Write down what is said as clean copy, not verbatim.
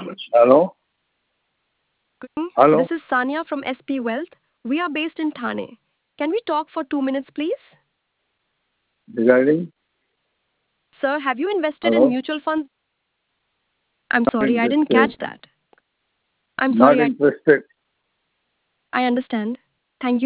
Hello? This Hello? is Sanya from SP Wealth. We are based in Thane. Can we talk for 2 minutes, please? Regarding? Sir, have you invested in Hello? mutual funds? I'm Not sorry, I didn't interested. catch that. I'm Not sorry, interested. I understand. Thank you.